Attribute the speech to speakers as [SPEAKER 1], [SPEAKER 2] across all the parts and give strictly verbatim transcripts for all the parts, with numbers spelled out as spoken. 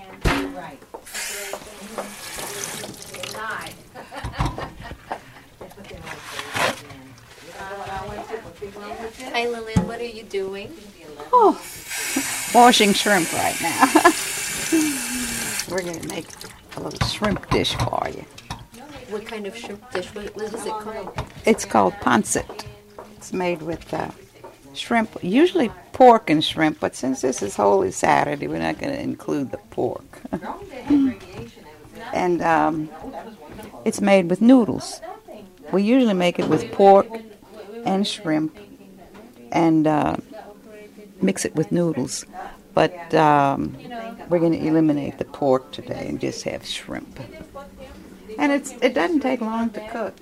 [SPEAKER 1] Right.
[SPEAKER 2] Hi Lillian, what are you doing?
[SPEAKER 3] Oh, washing shrimp right now. We're going to make a little shrimp dish for you.
[SPEAKER 2] What kind of shrimp dish? What, what is it called?
[SPEAKER 3] It's called pancit. It's made with uh, shrimp, usually pork and shrimp, but since this is Holy Saturday, we're not going to include the pork. And um, it's made with noodles. We usually make it with pork and shrimp and uh, mix it with noodles. But um, we're going to eliminate the pork today and just have shrimp. And it's it doesn't take long to cook.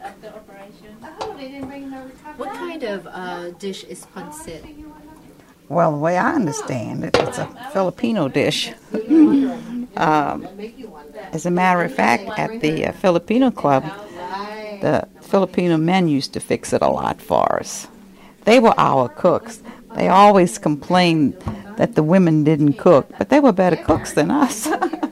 [SPEAKER 2] What kind of uh, dish is pancit?
[SPEAKER 3] Well, the way I understand it, it's a Filipino dish. um, as a matter of fact, at the uh, Filipino club, the Filipino men used to fix it a lot for us. They were our cooks. They always complained that the women didn't cook, but they were better cooks than us.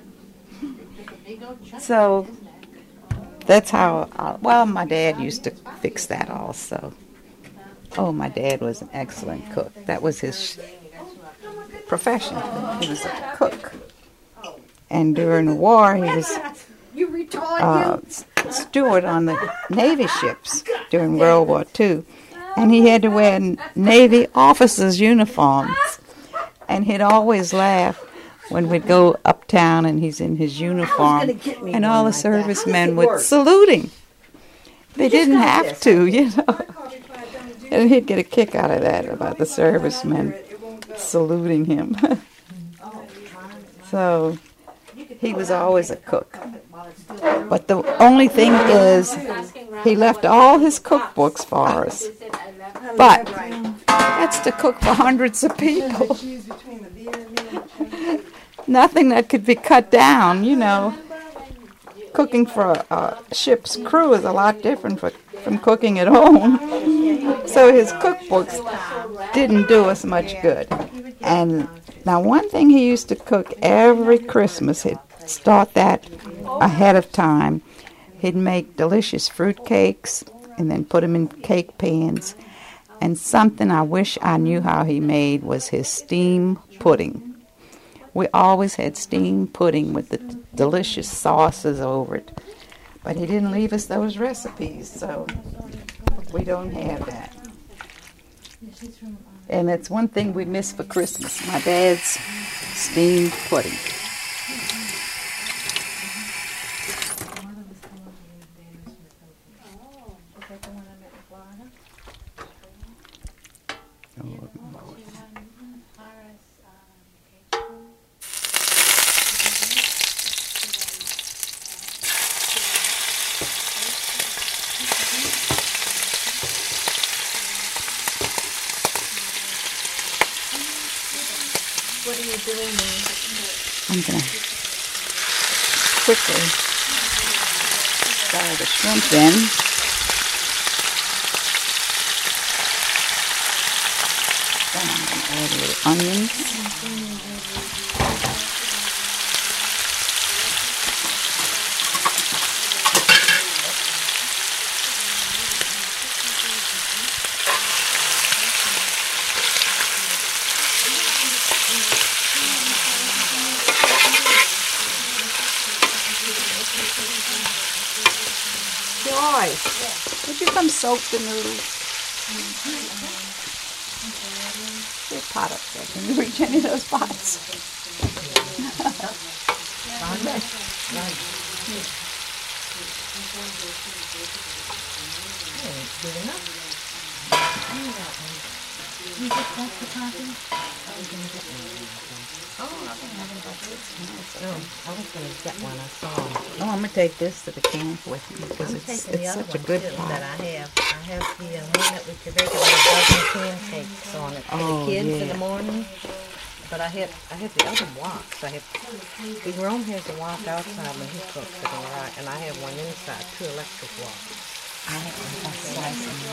[SPEAKER 3] So that's how, uh, well, my dad used to fix that also. Oh, my dad was an excellent cook. That was his profession. He was a cook. And during the war, he was uh, steward on the Navy ships during World War Two. And he had to wear Navy officers' uniforms. And he'd always laugh when we'd go uptown and he's in his uniform. And all the servicemen would salute him. They didn't have to, you know. And he'd get a kick out of that, about the servicemen saluting him. So he was always a cook. But the only thing is, he left all his cookbooks for us. But that's to cook for hundreds of people. Nothing that could be cut down, you know. Cooking for a, a ship's crew is a lot different for, from cooking at home. So his cookbooks didn't do us much good. And now one thing he used to cook every Christmas, he'd start that ahead of time. He'd make delicious fruit cakes and then put them in cake pans. And something I wish I knew how he made was his steam pudding. We always had steamed pudding with the d- delicious sauces over it. But he didn't leave us those recipes, so we don't have that. And it's one thing we miss for Christmas, my dad's steamed pudding.
[SPEAKER 2] What are you doing now?
[SPEAKER 3] I'm going to quickly fry the shrimp in. Then I'm going to add a little onions. Joyce, would you come soak the noodles? There's a pot up there. Can you reach any of those pots?
[SPEAKER 1] I was going to get one. I saw them.
[SPEAKER 3] Oh, I'm going to take this to the camp with me because
[SPEAKER 1] I'm
[SPEAKER 3] it's,
[SPEAKER 1] taking the
[SPEAKER 3] it's
[SPEAKER 1] other
[SPEAKER 3] such a
[SPEAKER 1] one
[SPEAKER 3] good
[SPEAKER 1] too
[SPEAKER 3] pot.
[SPEAKER 1] that I have. I have the uh, one that we could make it with a dozen pancakes on it for
[SPEAKER 3] Oh,
[SPEAKER 1] the kids in
[SPEAKER 3] yeah.
[SPEAKER 1] the morning. But I have I have the other woks. I have Jerome has a wok outside when he cooks it, and I, and I have one inside, two electric woks.
[SPEAKER 3] I have a slice of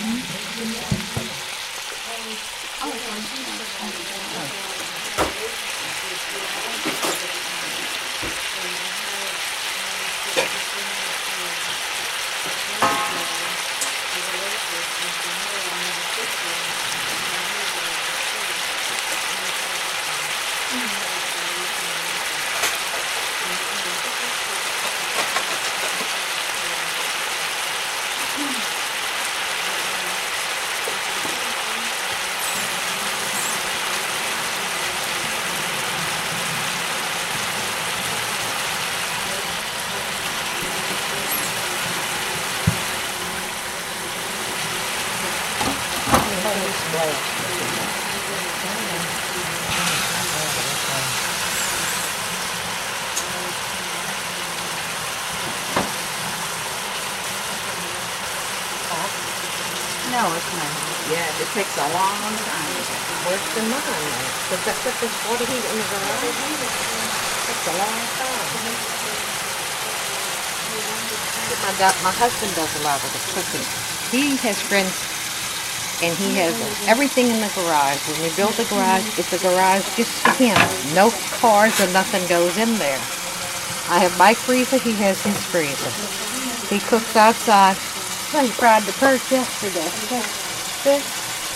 [SPEAKER 3] lemon. It takes a long time.
[SPEAKER 1] Worse than mine, because that put this water heater in the garage. That's a long time. My, do- my husband does a lot of the cooking. He has friends, and he has everything in the garage. When we build the garage, it's a garage just for him. No cars or nothing goes in there. I have my freezer. He has his freezer. He cooks outside. Well, he fried the perch yesterday. Fish.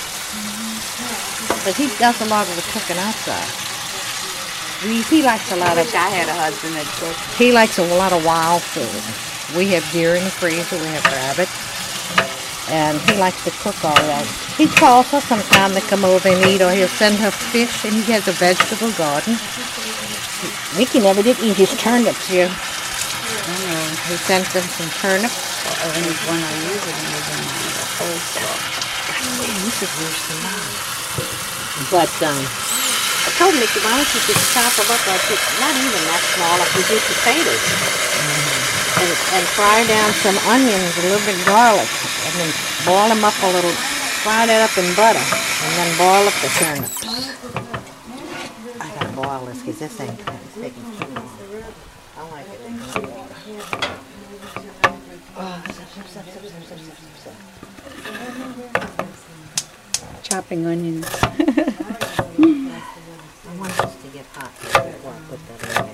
[SPEAKER 1] But he does a lot of the cooking outside. We, he likes a lot
[SPEAKER 3] I
[SPEAKER 1] of.
[SPEAKER 3] wish I had a husband that cooked.
[SPEAKER 1] He likes a lot of wild food. We have deer in the freezer. We have rabbit, and he likes to cook all that. He calls her sometime to come over and eat, or he'll send her fish. And he has a vegetable garden. Mickey never did eat his turnips here.
[SPEAKER 3] I know.
[SPEAKER 1] He sent them some turnips.
[SPEAKER 3] And when I use it, it was in the whole stuff.
[SPEAKER 1] You should use some more. But um, I told Mickey, why don't you just chop them up like this? Not even that small, like we do potatoes. Mm-hmm. And, and fry down some onions, a little bit of garlic, and then boil them up a little. Fry that up in butter, and then boil up the turnips. I gotta boil this because this ain't it's taking too long. I like it. Oh, zip, zip, zip, zip, zip, zip, zip, zip.
[SPEAKER 3] Chopping onions.
[SPEAKER 1] I want this to get hot before I put that in there.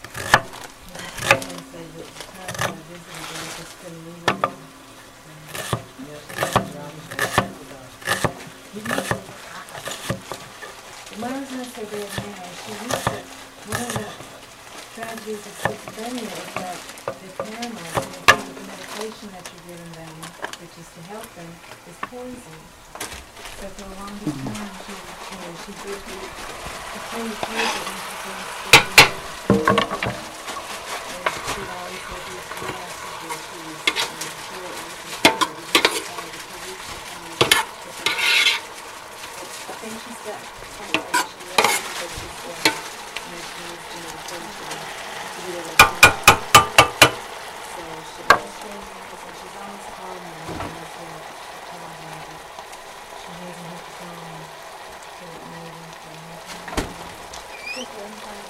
[SPEAKER 4] What I was going to say there now, she used to, one of the tragedies of schizophrenia is that the caramel, and the kind of medication that you're giving them, which is to help them, is poison. So for the longest time, she, you know, she did the, the pain poison and she did schizophrenia. And she'd always have these glasses where she was um, sure it was important. We had to call the police to come and get her. I think she's got something that she loves because she's got medication, medication to get her attention. So she always shows me this and she's always calling me and I said, tell her that she doesn't have to call me to it maybe for nothing. Just one time.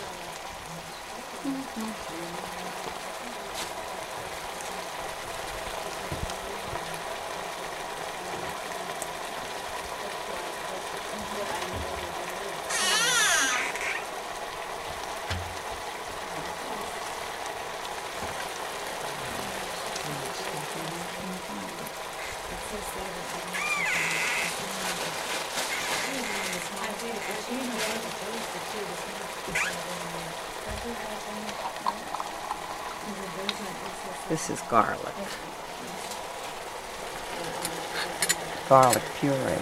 [SPEAKER 3] This is garlic. Garlic puree.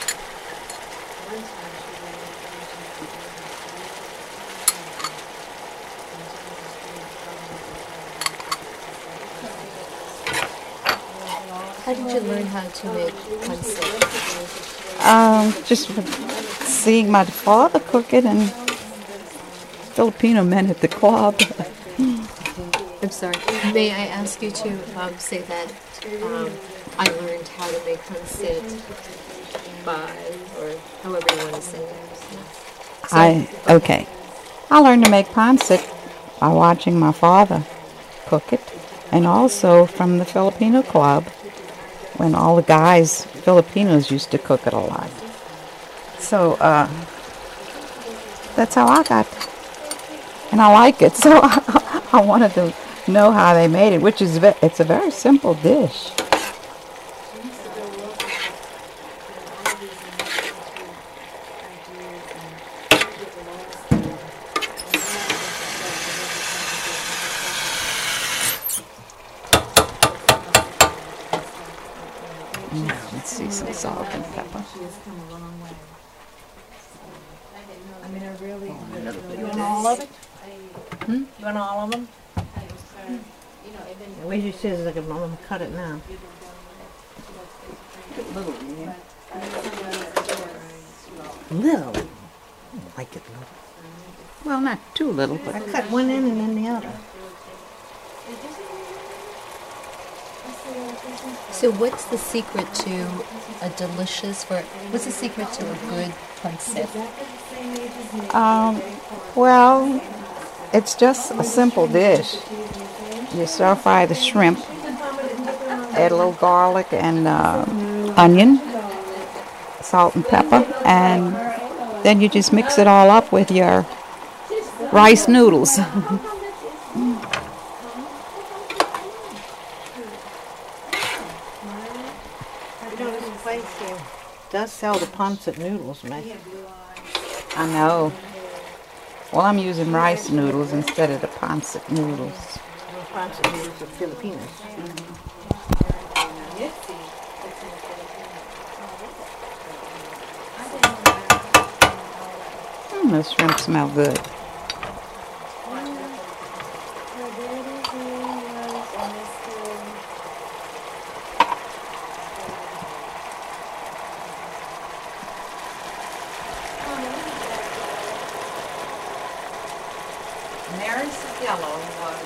[SPEAKER 2] How did you learn how to make pancit?
[SPEAKER 3] Um, just seeing my father cook it and Filipino men at the club.
[SPEAKER 2] I'm sorry. May I ask you to um, say that um, I learned how to make pancit by, or however you want to say it. So,
[SPEAKER 3] I okay. I learned to make pancit by watching my father cook it, and also from the Filipino club when all the guys Filipinos used to cook it a lot. So uh, that's how I got, and I like it. So I, I wanted to know how they made it, which is ve- it's a very simple dish. Let's see some salt and pepper.
[SPEAKER 4] She has come a long way. I mean, I really,
[SPEAKER 1] You want all of it? Hmm? You want all of them? Where's your scissors? I can I'm gonna cut it now.
[SPEAKER 3] Little, yeah.
[SPEAKER 1] Little. I don't like it little.
[SPEAKER 3] Well, not too little, but
[SPEAKER 1] I cut one end and then the other.
[SPEAKER 2] So what's the secret to a delicious, for, what's the secret to a good pancit?
[SPEAKER 3] Um, well, it's just a simple dish. You stir fry the shrimp, add a little garlic and uh, onion, salt and pepper, and then you just mix it all up with your rice noodles.
[SPEAKER 1] You know, this place here does sell the pancit noodles, man.
[SPEAKER 3] I know. Well, I'm using rice noodles instead of the pancit noodles.
[SPEAKER 1] The pancit noodles are Filipinos.
[SPEAKER 3] Mm, the shrimp smell good. Mary Sagello was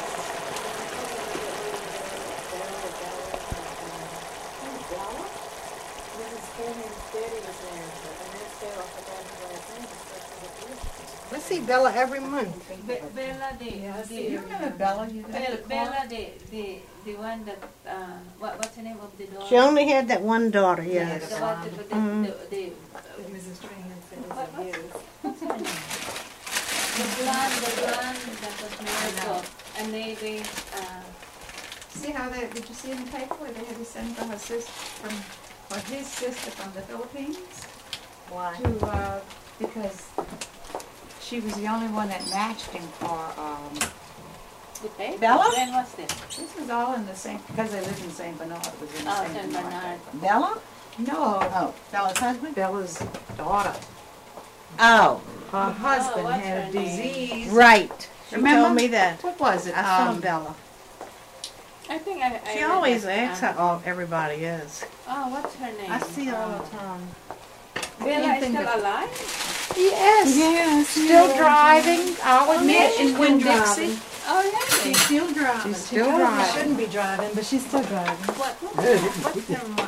[SPEAKER 1] I see Bella every month.
[SPEAKER 5] Be- Bella, the, the,
[SPEAKER 3] you remember Bella? You
[SPEAKER 5] Bella, Bella, the, the, the one that, uh, what, what's the name of the daughter?
[SPEAKER 1] She only had that one daughter, yes.
[SPEAKER 5] The, one, the, the,
[SPEAKER 1] Mhm.
[SPEAKER 5] the, the, uh,
[SPEAKER 4] Missus Trahan said it
[SPEAKER 5] what,
[SPEAKER 4] was
[SPEAKER 5] what's,
[SPEAKER 4] abuse.
[SPEAKER 5] what's her name? The blonde, the blonde that was married to, and they, they, uh,
[SPEAKER 6] See how they, did you see in the paper where they had to send for her sister from, for his sister from the Philippines?
[SPEAKER 1] Why?
[SPEAKER 6] To, uh, because she was the only one that matched him for, um,
[SPEAKER 5] the paper?
[SPEAKER 1] Bella?
[SPEAKER 5] When was this?
[SPEAKER 6] this was all in the same, because they lived in Saint Bernard, it was in the
[SPEAKER 5] Oh,
[SPEAKER 6] Saint
[SPEAKER 5] Saint
[SPEAKER 6] Bernard.
[SPEAKER 5] Bernard.
[SPEAKER 1] Bella?
[SPEAKER 6] No,
[SPEAKER 1] Oh, Bella's husband?
[SPEAKER 6] Bella's daughter.
[SPEAKER 1] Oh,
[SPEAKER 6] Her husband
[SPEAKER 5] what's
[SPEAKER 6] had a
[SPEAKER 5] her name?
[SPEAKER 6] disease.
[SPEAKER 1] right. She
[SPEAKER 6] Remember?
[SPEAKER 1] told me that.
[SPEAKER 6] What was it?
[SPEAKER 1] I saw
[SPEAKER 6] Um,
[SPEAKER 1] Bella.
[SPEAKER 5] I think I, I
[SPEAKER 1] She
[SPEAKER 5] read
[SPEAKER 1] always
[SPEAKER 5] that,
[SPEAKER 1] asks
[SPEAKER 5] uh,
[SPEAKER 1] how all everybody is.
[SPEAKER 5] Oh, what's her name?
[SPEAKER 1] I see her all
[SPEAKER 5] Uh,
[SPEAKER 1] the time.
[SPEAKER 5] Bella is
[SPEAKER 6] think
[SPEAKER 5] still
[SPEAKER 6] of-
[SPEAKER 5] alive?
[SPEAKER 6] Yes.
[SPEAKER 3] Yes.
[SPEAKER 6] Still driving, I'll admit, in Winn
[SPEAKER 4] driving.
[SPEAKER 6] Dixie.
[SPEAKER 5] Oh, really?
[SPEAKER 4] She's still driving.
[SPEAKER 3] She's
[SPEAKER 4] She
[SPEAKER 3] still
[SPEAKER 4] probably
[SPEAKER 3] driving.
[SPEAKER 4] shouldn't be driving, but she's still driving.
[SPEAKER 5] What, what's her mo-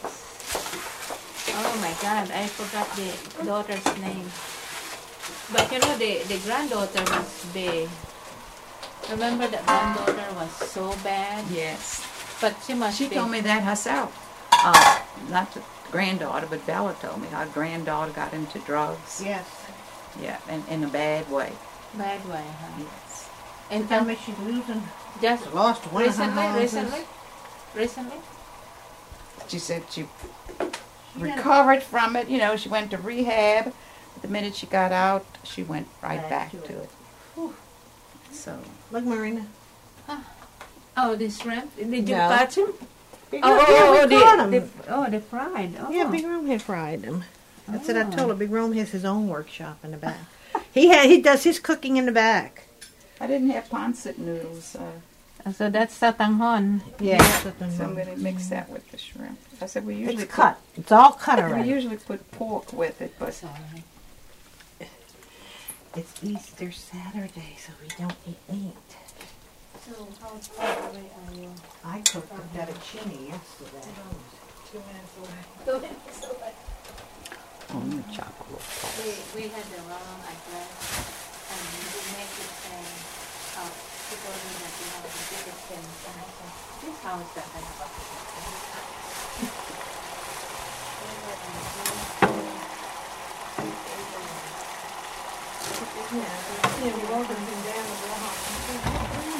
[SPEAKER 5] Oh my God, I forgot the daughter's name. But you know, the, the granddaughter was big. Remember that granddaughter was so bad?
[SPEAKER 3] Yes.
[SPEAKER 5] But she must
[SPEAKER 3] She
[SPEAKER 5] be.
[SPEAKER 3] told me that herself. Uh, not the granddaughter, but Bella told me her granddaughter got into drugs.
[SPEAKER 1] Yes.
[SPEAKER 3] Yeah, and in a bad way.
[SPEAKER 5] Bad way, huh?
[SPEAKER 3] Yes.
[SPEAKER 5] And
[SPEAKER 1] Tell
[SPEAKER 5] um,
[SPEAKER 1] me she's losing.
[SPEAKER 5] just
[SPEAKER 1] Lost one of her
[SPEAKER 5] recently,
[SPEAKER 1] houses.
[SPEAKER 5] recently, recently?
[SPEAKER 3] She said she recovered from it. You know, she went to rehab. The minute she got out, she went right back,
[SPEAKER 1] Back to
[SPEAKER 3] to it. So,
[SPEAKER 1] Look, Marina.
[SPEAKER 5] Oh, the shrimp? Did you
[SPEAKER 1] No.
[SPEAKER 5] catch him?
[SPEAKER 1] Big
[SPEAKER 5] Oh,
[SPEAKER 1] Rome-
[SPEAKER 5] oh,
[SPEAKER 1] yeah,
[SPEAKER 5] oh,
[SPEAKER 1] we caught
[SPEAKER 5] the,
[SPEAKER 1] 'em.
[SPEAKER 5] the, oh, the fried. Oh.
[SPEAKER 1] Yeah, Big Rome had fried them. I said I
[SPEAKER 5] Oh.
[SPEAKER 1] told her Big Rome has his own workshop in the back. he had he does his cooking in the back.
[SPEAKER 3] I didn't have pancit noodles, uh,
[SPEAKER 5] So that's satanghon.
[SPEAKER 1] Yeah.
[SPEAKER 3] so I'm going to mix that with the shrimp. I said we usually
[SPEAKER 1] It's cut. It's all cut
[SPEAKER 3] Put, we
[SPEAKER 1] already.
[SPEAKER 3] usually put pork with it, but
[SPEAKER 5] Sorry.
[SPEAKER 1] It's Easter Saturday, so we don't eat meat.
[SPEAKER 5] So how far away are you?
[SPEAKER 1] I cooked a fettuccine yesterday.
[SPEAKER 3] on the chocolate.
[SPEAKER 5] We, we had the wrong address and we make it say, uh, people told me that we have to get it in. And I said, this house that I
[SPEAKER 4] Yeah, we walked them down the block.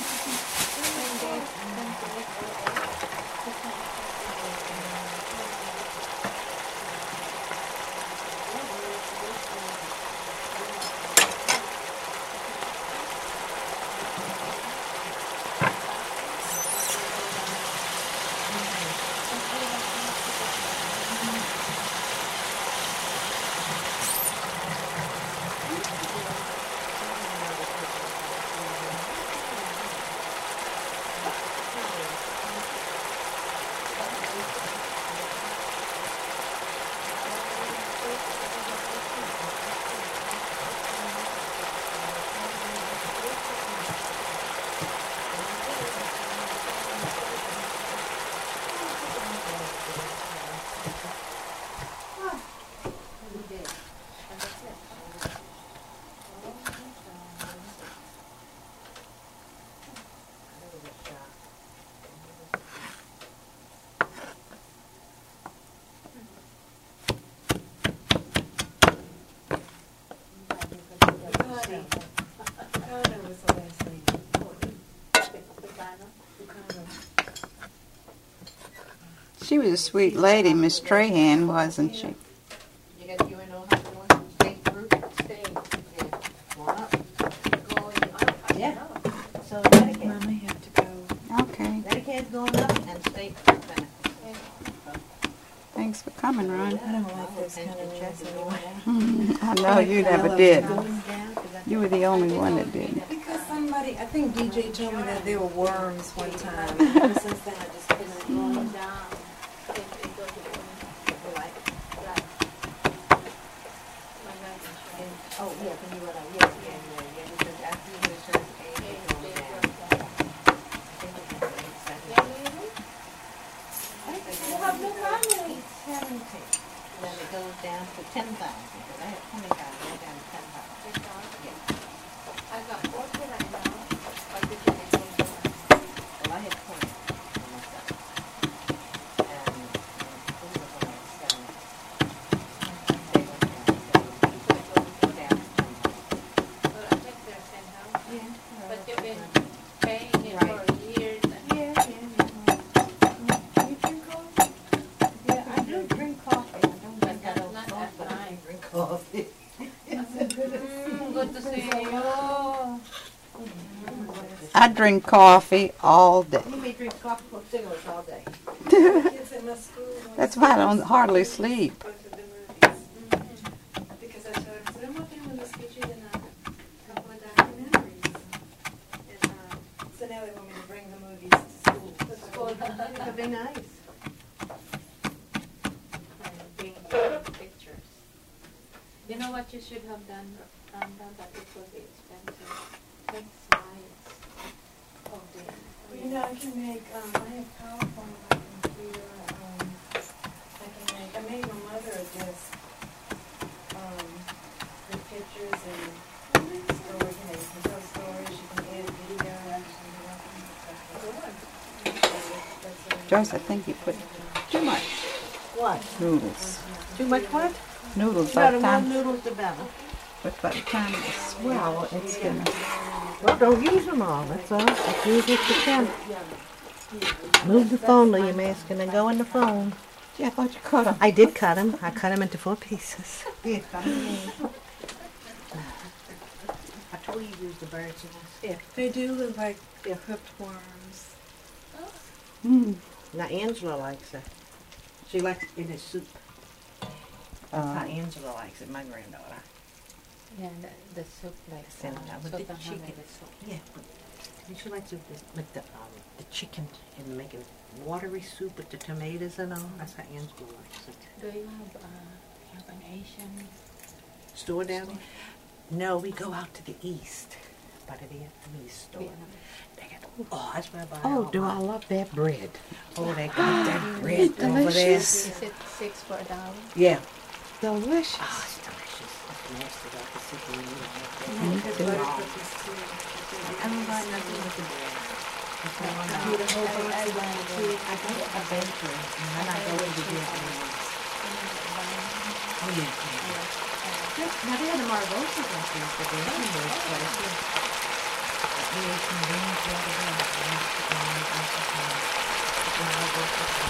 [SPEAKER 4] Garner. Garner was the last name.
[SPEAKER 3] She was a sweet lady, Miss Trahan, wasn't she?
[SPEAKER 1] You got you know how to do it? State group, stay. Go up. Going up. Yeah. So Medicaid.
[SPEAKER 4] Mama have to go.
[SPEAKER 3] Okay.
[SPEAKER 1] Medicaid's going up and state benefits.
[SPEAKER 3] Thanks for coming, Ron.
[SPEAKER 4] I don't like this kind of mess anymore.
[SPEAKER 3] I know you never did. You were the only one that did.
[SPEAKER 4] Because somebody, I think D J told me that there were worms one time. Ever since then, I just couldn't.
[SPEAKER 5] Going down.
[SPEAKER 1] Oh, yeah, can you, uh, yeah, yeah, yeah, yeah, because after you get a certain age, it goes down.
[SPEAKER 5] You have no family.
[SPEAKER 1] Seventy. Then it goes down to ten thousand, because I have twenty thousand, I down to ten thousand. Yeah.
[SPEAKER 5] I got forty right now. But you can go down.
[SPEAKER 1] Well, I had twenty for myself. And, and who was when I was seventy? They went down to seventy. Down to ten thousand.
[SPEAKER 5] Well, I think they're ten house.
[SPEAKER 1] Yeah.
[SPEAKER 5] But you've been paying it for years. And
[SPEAKER 1] Yeah, yeah, yeah. You drink coffee? Yeah, I do drink coffee. I don't
[SPEAKER 5] But
[SPEAKER 1] drink that
[SPEAKER 5] that's
[SPEAKER 1] old
[SPEAKER 5] not
[SPEAKER 1] coffee,
[SPEAKER 5] that
[SPEAKER 1] but I
[SPEAKER 5] nice.
[SPEAKER 1] drink coffee.
[SPEAKER 5] Mm, good to see you.
[SPEAKER 3] I drink coffee all day.
[SPEAKER 1] You may drink coffee or cigarettes all day.
[SPEAKER 4] Kids at my school.
[SPEAKER 3] That's why I don't hardly sleep.
[SPEAKER 4] Go to the movies. Because I told her, I said, I'm working on this featured in a couple of documentaries. And um, so now they want me to bring the movies to school.
[SPEAKER 5] The school.
[SPEAKER 1] That'd be nice.
[SPEAKER 5] And being pictures. You know what you should have done, Rhonda, but it will be expensive. Make slides of the.
[SPEAKER 4] Well, you know, I can make, um, I have PowerPoint on my computer. Um, I can make, I made my mother just, um, the pictures and stories, you know, you can tell stories, you can edit videos, you can
[SPEAKER 3] Joyce, I think you put too much
[SPEAKER 1] What?
[SPEAKER 3] noodles.
[SPEAKER 1] Too much what?
[SPEAKER 3] Noodles by
[SPEAKER 1] No,
[SPEAKER 3] the
[SPEAKER 1] the more
[SPEAKER 3] time,
[SPEAKER 1] noodles the better.
[SPEAKER 3] but by the time they swell, it's gonna.
[SPEAKER 1] Well, don't use them all, that's all. Just use what you can. Move the phone, Lee, you're asking to go in the phone.
[SPEAKER 3] Gee, I thought you cut them.
[SPEAKER 1] I did cut them. I cut them into four pieces. I told you to use the birds. Yeah.
[SPEAKER 4] They do look like they're hooked worms.
[SPEAKER 3] Mm.
[SPEAKER 1] Now Angela likes it. She likes it in a soup. That's how
[SPEAKER 3] Uh,
[SPEAKER 1] Angela likes it, my granddaughter.
[SPEAKER 5] Yeah, the, the soup like
[SPEAKER 1] And,
[SPEAKER 5] uh,
[SPEAKER 1] uh, with
[SPEAKER 5] soup
[SPEAKER 1] the
[SPEAKER 5] and
[SPEAKER 1] chicken.
[SPEAKER 5] homemade soup.
[SPEAKER 1] Yeah, but and she likes it with, with the um, the chicken and make it watery soup with the tomatoes and all. That's how Angela likes it.
[SPEAKER 5] Do you have, uh, you have an Asian?
[SPEAKER 1] Store down there? No, we go out to the east by the Vietnamese store.
[SPEAKER 5] Vietnamese?
[SPEAKER 1] They got, oh, that's where I buy
[SPEAKER 3] Oh,
[SPEAKER 1] all
[SPEAKER 3] do
[SPEAKER 1] my-
[SPEAKER 3] I love that bread?
[SPEAKER 1] Oh, they got that bread over there.
[SPEAKER 3] delicious.
[SPEAKER 5] Is it six for a dollar?
[SPEAKER 1] Yeah.
[SPEAKER 3] Delicious.
[SPEAKER 1] Oh, it's delicious. It's nasty though, to sit there and eat it.
[SPEAKER 3] Me
[SPEAKER 1] It's
[SPEAKER 3] too.
[SPEAKER 1] raw. I don't buy nothing with the bread. It's not on
[SPEAKER 4] Eat a whole bunch
[SPEAKER 1] I
[SPEAKER 4] of
[SPEAKER 1] buy I go to a bakery and then I go to the Vietnamese. Oh, yeah. yeah. Now they had the Margosas and things, but they haven't those places. We ate some beans the other day. and I took them and I took them. The Margosas and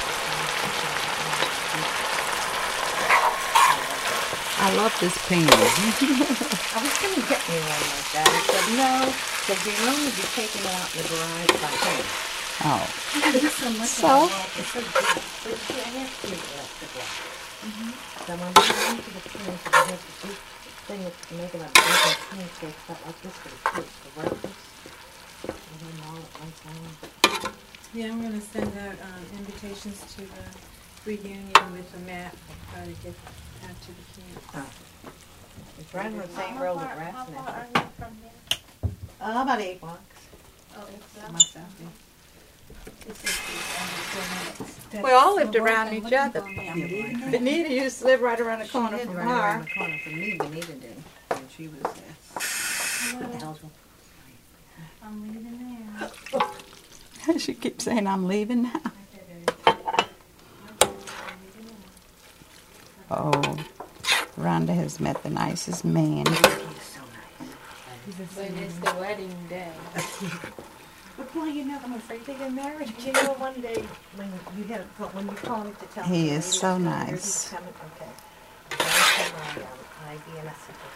[SPEAKER 1] the
[SPEAKER 3] I love this pan.
[SPEAKER 1] I was going to get me one like that. I said, no, because they only be taken out in the garage by hand.
[SPEAKER 3] Oh,
[SPEAKER 1] So?
[SPEAKER 3] So?
[SPEAKER 1] It's so good. But see, I have to make electric light. So when we went to the pants, I had to do thing with making a bacon pancake stuff like this for the kids for breakfast. And then all at one time.
[SPEAKER 4] Yeah, I'm gonna send out, um, invitations to the reunion with a map, I'll try to get out to the kids.
[SPEAKER 1] It's right on the same
[SPEAKER 5] How
[SPEAKER 1] road
[SPEAKER 5] far-
[SPEAKER 1] that Rat's
[SPEAKER 5] How far are
[SPEAKER 1] Nest.
[SPEAKER 5] you from here?
[SPEAKER 1] Uh, about eight blocks.
[SPEAKER 5] Oh, it's not.
[SPEAKER 1] Myself, yeah.
[SPEAKER 5] This is the only four minutes.
[SPEAKER 3] We all lived around each
[SPEAKER 5] Looking
[SPEAKER 3] other.
[SPEAKER 5] for me, I'm like,
[SPEAKER 3] Benita used to live right around the
[SPEAKER 1] She
[SPEAKER 3] corner
[SPEAKER 1] did
[SPEAKER 3] from
[SPEAKER 1] right around
[SPEAKER 3] her.
[SPEAKER 1] the corner from me, Benita did, when she was there. What the hell's wrong?
[SPEAKER 5] I'm leaving now.
[SPEAKER 3] She keeps saying, I'm leaving now. Oh, Rhonda has met the nicest man.
[SPEAKER 1] He is so nice.
[SPEAKER 5] When it's the wedding day.
[SPEAKER 1] But boy, you know, I'm afraid to get married.
[SPEAKER 7] You know, one day when you had when you called me to tell me
[SPEAKER 3] He
[SPEAKER 7] the
[SPEAKER 3] is
[SPEAKER 7] lady
[SPEAKER 3] so
[SPEAKER 7] was coming,
[SPEAKER 3] nice.
[SPEAKER 7] he's coming, okay. That's my um, I D and I said,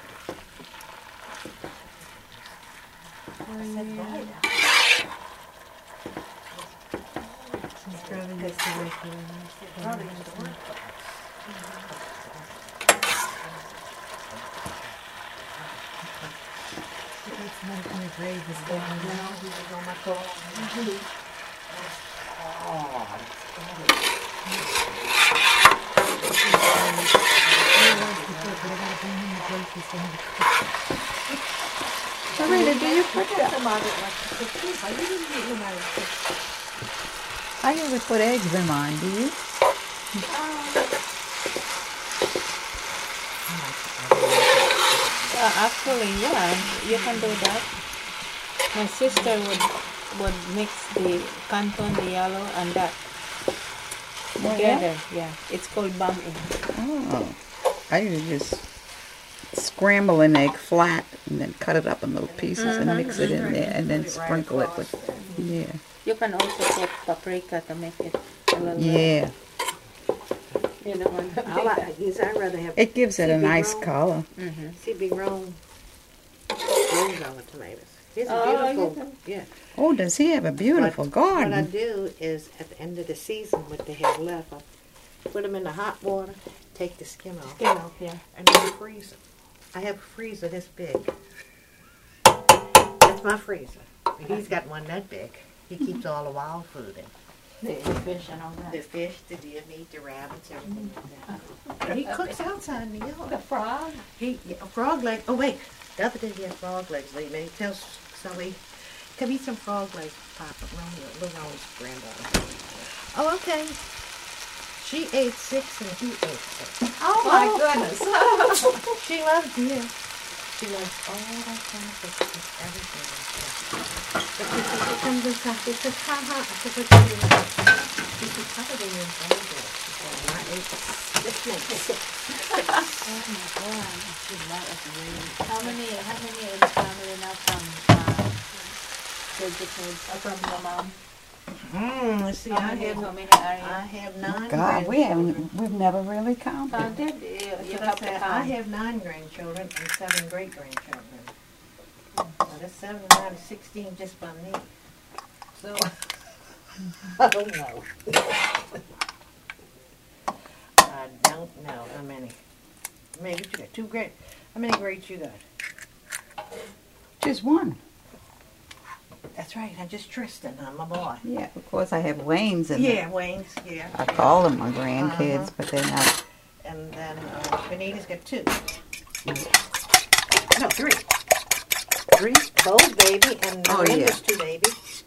[SPEAKER 7] I said, boy,
[SPEAKER 4] She's probably just the way for
[SPEAKER 7] that's probably in the work.
[SPEAKER 4] It's not kind of brave as well.
[SPEAKER 7] You know, he was on my phone.
[SPEAKER 3] Sarita, do you put the, I usually put eggs in mine, do you?
[SPEAKER 5] Uh, actually, yeah, you can do that. My sister would would mix the canton, the yellow, and that together. Yeah, it's called bam egg.
[SPEAKER 3] Oh, I usually just scramble an egg flat and then cut it up in little pieces and mix it in there and then sprinkle it with, yeah,
[SPEAKER 5] You can also put paprika to make it a little.
[SPEAKER 3] yeah.
[SPEAKER 5] You know, on the
[SPEAKER 7] I like these. I'd rather have
[SPEAKER 3] It gives it a
[SPEAKER 7] C B
[SPEAKER 3] nice
[SPEAKER 7] roll.
[SPEAKER 3] color.
[SPEAKER 5] Mm-hmm.
[SPEAKER 7] C B roll rolls on the tomatoes. It's
[SPEAKER 5] Oh,
[SPEAKER 7] beautiful.
[SPEAKER 5] you can-
[SPEAKER 7] Yeah.
[SPEAKER 3] Oh, does he have a beautiful
[SPEAKER 7] What I
[SPEAKER 3] garden?
[SPEAKER 7] do is at the end of the season, what they have left, I put them in the hot water, take the skin off,
[SPEAKER 5] Skin off, yeah.
[SPEAKER 7] and then freeze them. I have a freezer this big. That's my freezer. He's got one that big. He keeps all the wild food in.
[SPEAKER 5] The fish and all that.
[SPEAKER 7] The fish, the deer meat, the rabbits, everything like that. And he cooks outside in the yard.
[SPEAKER 5] The frog.
[SPEAKER 7] He, yeah, frog legs. Oh wait, the other day he had frog legs. Lee, he tells Sully, "Come eat some frog legs, Papa." Romeo, little Romeo's granddaughter. Oh, okay. She ate six and he ate six.
[SPEAKER 4] Oh my goodness.
[SPEAKER 7] She loves deer. She loves all that kind of fish, everything like that. But she said, "Here comes the stuff." She said, "Ha ha." I said, "What do you mean?" She said, "Cover them in frog legs." She said, "And I ate six legs."
[SPEAKER 5] Oh my God. How many? How many in the family now from uh, vegetables? Uh, from your mom?
[SPEAKER 7] Mm, let's see.
[SPEAKER 5] How
[SPEAKER 7] I
[SPEAKER 5] many?
[SPEAKER 7] have,
[SPEAKER 5] How many are
[SPEAKER 7] I
[SPEAKER 5] you?
[SPEAKER 7] have nine.
[SPEAKER 3] God, we
[SPEAKER 7] grandchildren.
[SPEAKER 3] haven't, we've never really counted.
[SPEAKER 5] Counted? You, you
[SPEAKER 7] That's
[SPEAKER 5] have
[SPEAKER 7] what
[SPEAKER 5] to
[SPEAKER 7] I said. I
[SPEAKER 5] count.
[SPEAKER 7] have nine grandchildren and seven great grandchildren. So that's seven, nine, sixteen just by me. So I don't know. I don't know how many. Maybe you got two great. How many greats you got?
[SPEAKER 3] Just one.
[SPEAKER 7] That's right. I just Tristan. I'm my boy.
[SPEAKER 3] Yeah, of course I have Wayne's in
[SPEAKER 7] Yeah, Wayne's. Yeah.
[SPEAKER 3] I call them my grandkids,
[SPEAKER 7] Uh-huh.
[SPEAKER 3] but they're not.
[SPEAKER 7] And then uh, Benita's got two. No, three. Three. Bo's baby and
[SPEAKER 3] Oh,
[SPEAKER 7] Linda's
[SPEAKER 3] yeah.
[SPEAKER 7] two babies.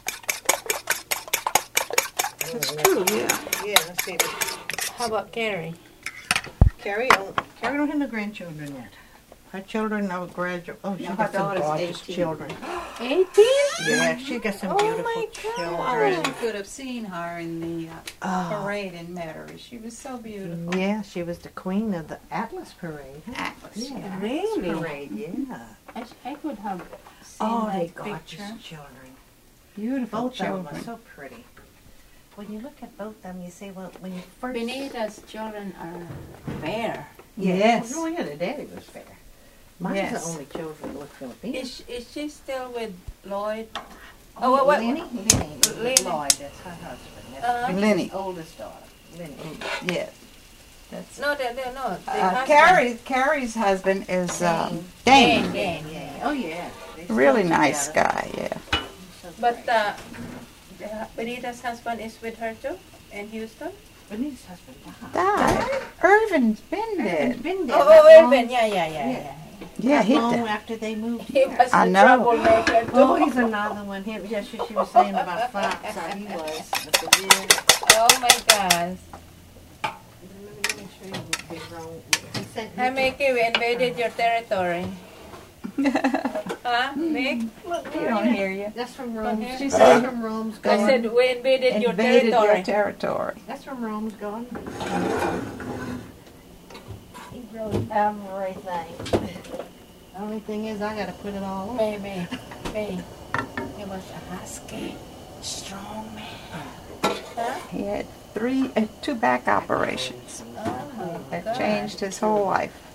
[SPEAKER 3] That's true, yeah.
[SPEAKER 7] Yeah, let's see.
[SPEAKER 5] How about Carrie?
[SPEAKER 7] Carrie don't, Carrie don't have no grandchildren yet. Her children are graduate. Oh, she
[SPEAKER 3] No, her
[SPEAKER 7] got some
[SPEAKER 3] daughter's
[SPEAKER 7] gorgeous
[SPEAKER 3] eighteen.
[SPEAKER 7] children.
[SPEAKER 5] Eighteen?
[SPEAKER 7] Yeah, she got some
[SPEAKER 5] Oh,
[SPEAKER 7] beautiful
[SPEAKER 5] my God.
[SPEAKER 8] I wish
[SPEAKER 7] children.
[SPEAKER 8] you could have seen her in the uh,
[SPEAKER 7] Oh,
[SPEAKER 8] parade in Metairie. She was so beautiful.
[SPEAKER 7] yeah, she was the queen of the Atlas Parade. huh?
[SPEAKER 8] Atlas.
[SPEAKER 7] Yeah, Atlas
[SPEAKER 5] Really?
[SPEAKER 7] Parade, yeah.
[SPEAKER 5] I, I could have seen
[SPEAKER 7] Oh, they
[SPEAKER 5] that
[SPEAKER 7] gorgeous
[SPEAKER 5] picture.
[SPEAKER 7] children.
[SPEAKER 3] Beautiful
[SPEAKER 7] Both of them
[SPEAKER 3] children.
[SPEAKER 7] are so pretty. When you look at both of them, you say, well, when you first...
[SPEAKER 5] Benita's children are fair.
[SPEAKER 3] Yes.
[SPEAKER 7] Oh, yeah, the daddy was fair. Mine's
[SPEAKER 3] Yes.
[SPEAKER 7] the only children that look Filipino.
[SPEAKER 5] Is, is she still with Lloyd? Oh, what,
[SPEAKER 7] Lenny?
[SPEAKER 5] what?
[SPEAKER 7] Lenny.
[SPEAKER 5] Lenny.
[SPEAKER 7] Lloyd, that's her husband. That's
[SPEAKER 5] Uh,
[SPEAKER 3] Lenny.
[SPEAKER 7] his oldest daughter. Lenny.
[SPEAKER 3] Yes. That's
[SPEAKER 5] No, they, they, no. The
[SPEAKER 3] uh,
[SPEAKER 5] husband.
[SPEAKER 3] Carrie. Carrie's husband is um, Dane.
[SPEAKER 5] Dane, Dane.
[SPEAKER 7] Yeah. Oh, yeah. They still
[SPEAKER 3] Really nice
[SPEAKER 7] together.
[SPEAKER 3] guy. Yeah.
[SPEAKER 7] So
[SPEAKER 5] But
[SPEAKER 7] great.
[SPEAKER 5] uh, the- Benita's husband is with her too in Houston?
[SPEAKER 7] Benita's husband died.
[SPEAKER 3] Died. Irvin's been
[SPEAKER 7] He's
[SPEAKER 3] dead.
[SPEAKER 7] been there
[SPEAKER 5] Oh,
[SPEAKER 7] that
[SPEAKER 5] oh,
[SPEAKER 7] long-
[SPEAKER 5] Irvin. Yeah, yeah, yeah,
[SPEAKER 7] Yeah.
[SPEAKER 5] yeah.
[SPEAKER 3] Yeah, he
[SPEAKER 7] long
[SPEAKER 3] died.
[SPEAKER 7] after they moved
[SPEAKER 5] He
[SPEAKER 7] here.
[SPEAKER 5] was
[SPEAKER 3] I
[SPEAKER 5] a
[SPEAKER 3] know.
[SPEAKER 5] troublemaker too.
[SPEAKER 7] Oh, he's another one. Him, yes, she, she was saying about Fox, how he was. But the deal,
[SPEAKER 5] Oh my gosh.
[SPEAKER 7] let me show you what was wrong. He sent
[SPEAKER 5] Hi,
[SPEAKER 7] me
[SPEAKER 5] Mickey. We invaded your territory. Huh, Mick?
[SPEAKER 3] He don't hear you.
[SPEAKER 7] That's from Rome.
[SPEAKER 5] here?
[SPEAKER 7] She said from Rome's
[SPEAKER 5] I
[SPEAKER 7] gone.
[SPEAKER 5] said we invaded your
[SPEAKER 3] Invaded
[SPEAKER 5] territory.
[SPEAKER 3] your territory.
[SPEAKER 7] That's from Rome's gone. He wrote everything.
[SPEAKER 1] The only thing is, I gotta put it all on.
[SPEAKER 5] Baby, baby, he was a husky, strong man. Huh?
[SPEAKER 3] He had three, uh, two back operations
[SPEAKER 5] Oh my
[SPEAKER 3] that
[SPEAKER 5] God.
[SPEAKER 3] changed his whole life.